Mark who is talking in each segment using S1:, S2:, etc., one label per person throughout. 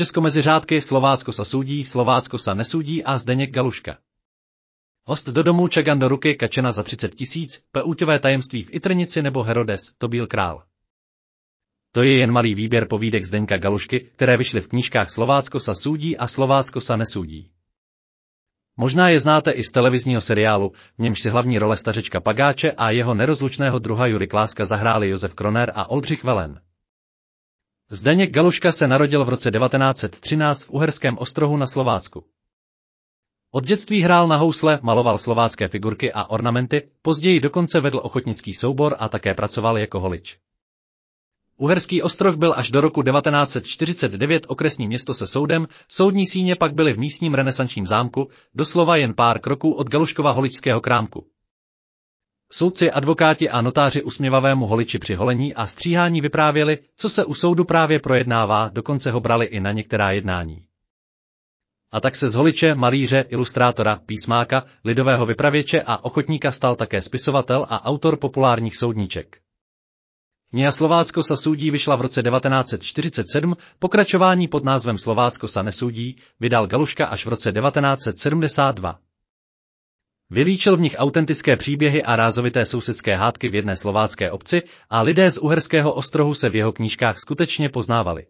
S1: Česko mezi řádky, Slovácko sa súdí, Slovácko sa nesúdí a Zdeněk Galuška. Host do domu, čagan do ruky, kačena za 30 000, Peuťové tajemství v Itrnici nebo Herodes, to byl král. To je jen malý výběr povídek Zdeňka Galušky, které vyšly v knížkách Slovácko sa súdí a Slovácko sa nesúdí. Možná je znáte i z televizního seriálu, v němž si hlavní role stařečka Pagáče a jeho nerozlučného druha Jury Kláska zahráli Josef Kroner a Oldřich Velen. Zdeněk Galuška se narodil v roce 1913 v Uherském Ostrohu na Slovácku. Od dětství hrál na housle, maloval slovácké figurky a ornamenty, později dokonce vedl ochotnický soubor a také pracoval jako holič. Uherský Ostroh byl až do roku 1949 okresní město se soudem, soudní síně pak byly v místním renesančním zámku, doslova jen pár kroků od Galuškova holičského krámku. Soudci, advokáti a notáři usměvavému holiči při holení a stříhání vyprávěli, co se u soudu právě projednává, dokonce ho brali i na některá jednání. A tak se z holiče, malíře, ilustrátora, písmáka, lidového vypravěče a ochotníka stal také spisovatel a autor populárních soudníček. Kniha Slovácko sa súdí vyšla v roce 1947, pokračování pod názvem Slovácko sa nesúdí vydal Galuška až v roce 1972. Vylíčil v nich autentické příběhy a rázovité sousedské hádky v jedné slovácké obci a lidé z Uherského Ostrohu se v jeho knížkách skutečně poznávali.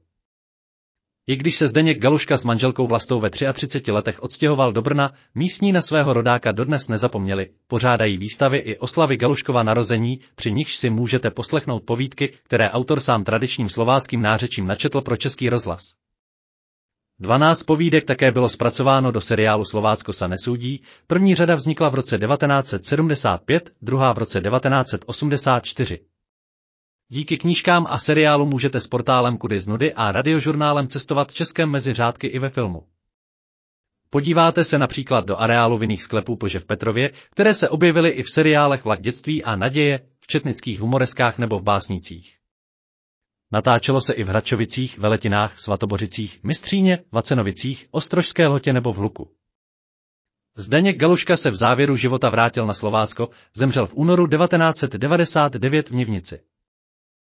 S1: I když se Zdeněk Galuška s manželkou Vlastou ve 33 letech odstěhoval do Brna, místní na svého rodáka dodnes nezapomněli, pořádají výstavy i oslavy Galuškova narození, při nichž si můžete poslechnout povídky, které autor sám tradičním slováckým nářečím načetl pro Český rozhlas. 12 povídek také bylo zpracováno do seriálu Slovácko sa nesúdí, první řada vznikla v roce 1975, druhá v roce 1984. Díky knížkám a seriálu můžete s portálem Kudy z nudy a radiožurnálem cestovat Českem mezi řádky i ve filmu. Podíváte se například do areálu vinných sklepů Plže v Petrově, které se objevily i v seriálech Vlak dětství a naděje, v četnických humoreskách nebo v básnících. Natáčelo se i v Hradčovicích, Veletinách, Svatobořicích, Mystříně, Vacenovicích, Ostrožské Lhotě nebo v Hluku. Zdeněk Galuška se v závěru života vrátil na Slovácko, zemřel v únoru 1999 v Nivnici.